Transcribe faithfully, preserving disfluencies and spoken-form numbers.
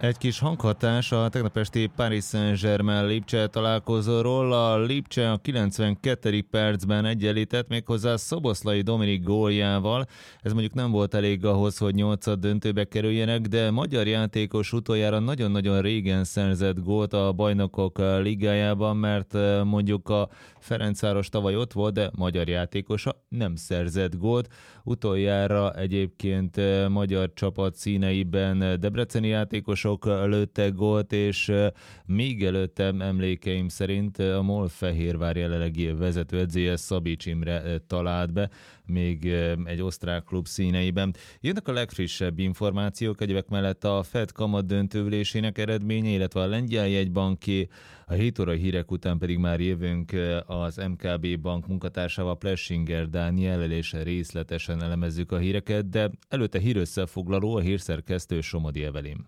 Egy kis hanghatás a tegnap esti Paris Saint-Germain Lipcse találkozóról. A Lipcse a kilencvenkettedik percben egyenlített, méghozzá Szoboszlai Dominik góljával. Ez mondjuk nem volt elég ahhoz, hogy nyolcad döntőbe kerüljenek, de magyar játékos utoljára nagyon-nagyon régen szerzett gólt a Bajnokok Ligájában, mert mondjuk a Ferencváros tavaly ott volt, de magyar játékosa nem szerzett gólt. Utoljára egyébként magyar csapat színeiben debreceni játékosok lőttek gólt, és még előttem emlékeim szerint a MOL Fehérvár jelenlegi vezetőedzője Szabics Imre talált be, még egy osztrák klub színeiben. Jönnek a legfrissebb információk, egyebek mellett a Fed kamat döntőülésének eredménye, illetve a lengyel jegybanké, a hét óra hírek után pedig már jövünk az em ká bé Bank munkatársával, Plessinger Dániellel, és részletesen elemezzük a híreket, de előtte hírösszefoglaló, a hírszerkesztő Somodi Evelin.